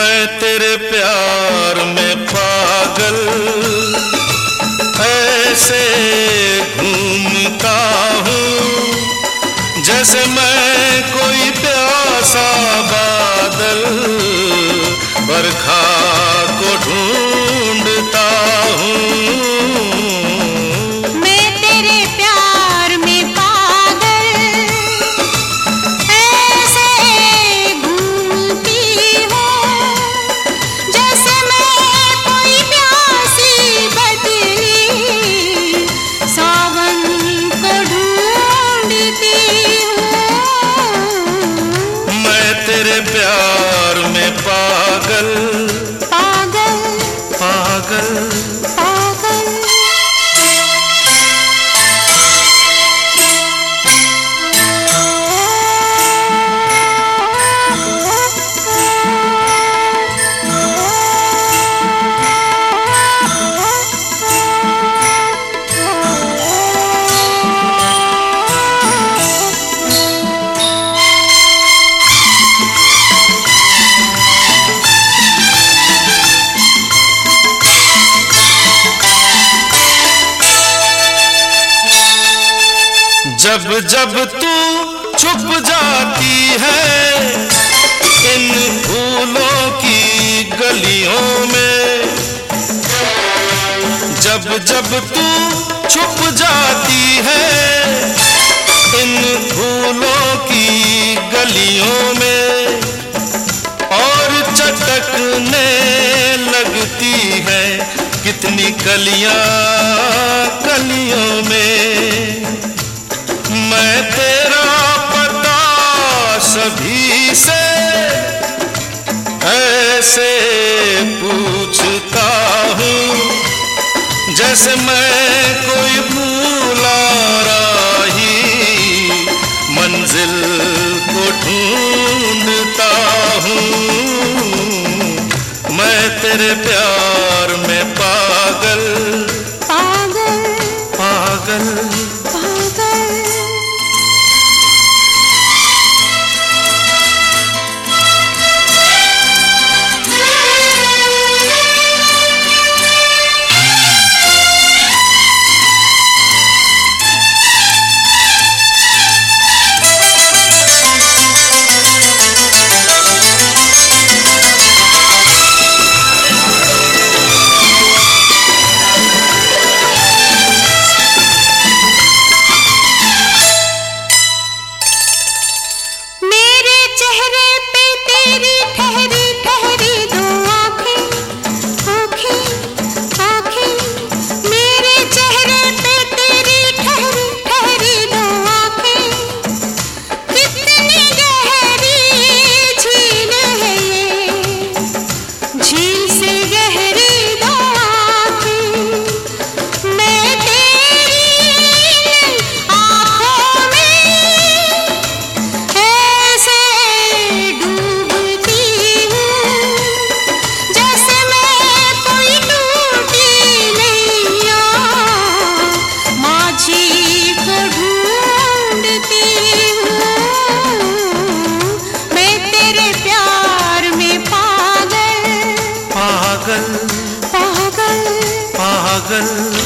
मैं तेरे प्यार में पागल ऐसे घूमता हूँ जैसे मैं कोई प्यासा बादल बरखा को ढूंढता हूँ। तेरे प्यार में पागल पागल पागल पागल। जब जब तू छुप जाती है इन फूलों की गलियों में, जब जब तू छुप जाती है इन फूलों की गलियों में और चटकने लगती है कितनी कलियां कलियों में। मैं तेरा पता सभी से ऐसे पूछता हूँ जैसे मैं कोई भूला राही मंजिल को ढूंढता हूँ। मैं तेरे प्यार में पागल पागल पागल पागल। पागल पागल पागल।